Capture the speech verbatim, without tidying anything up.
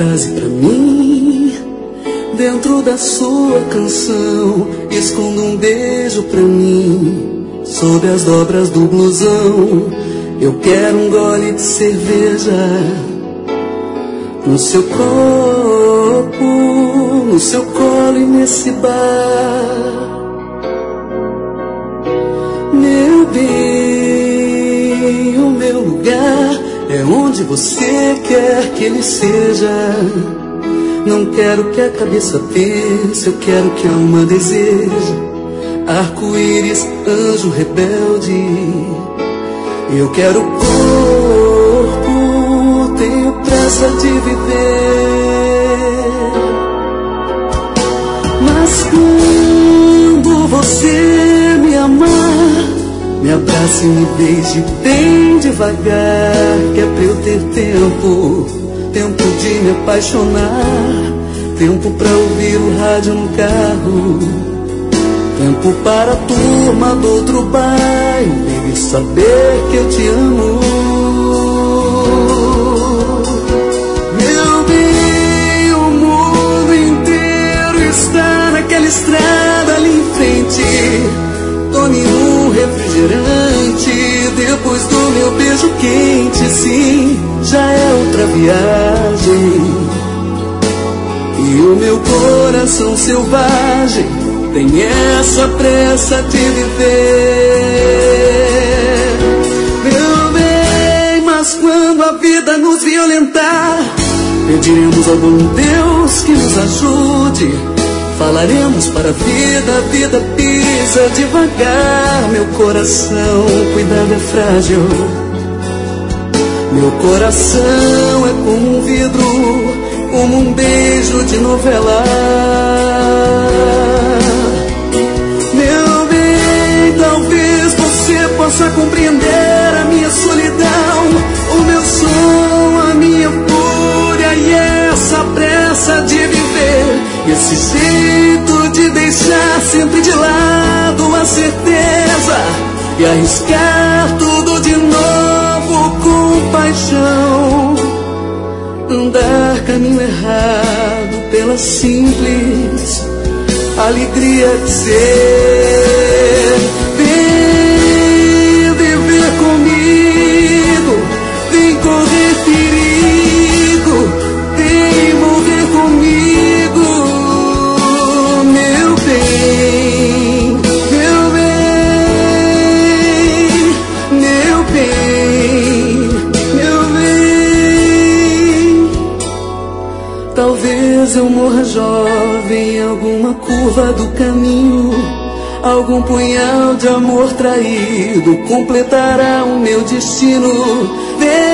frase pra mim. Dentro da sua canção, esconda um beijo pra mim. Sob as dobras do blusão, eu quero um gole de cerveja. No seu corpo, no seu colo e nesse bar. Meu bem, o meu lugar é onde você quer que ele seja. Não quero que a cabeça pense, eu quero que a alma deseja. Arco-íris, anjo rebelde, eu quero corpo, tenho pressa de viver. Mas quando você me amar, me abrace e me beije bem devagar, que é pra eu ter tempo, tempo de me apaixonar, tempo pra ouvir o rádio no carro, tempo para a turma do outro bairro, baby, saber que eu te amo. Meu bem, o mundo inteiro está naquela estrada ali em frente. Tome um refrigerante depois do meu beijo quente. Sim, já é outra viagem. E o meu coração selvagem tem essa pressa de viver. Meu bem, mas quando a vida nos violentar, pediremos ao bom Deus que nos ajude. Falaremos para a vida, a vida pisa devagar. Meu coração, cuidado, é frágil. Meu coração é como um vidro, como um beijo de novela. Meu bem, talvez você possa compreender a minha solidão, o meu som, a minha fúria e essa pressa de viver. E esse jeito de deixar sempre de lado a certeza e arriscar tudo de novo com paixão. Andar caminho errado pela simples alegria de ser. Vem viver comigo, vem correr perigo, vem morrer comigo. Meu bem, meu bem, meu bem, meu bem. Talvez eu morra jovem em alguma curva do caminho. Algum punhal de amor traído completará o meu destino. Vem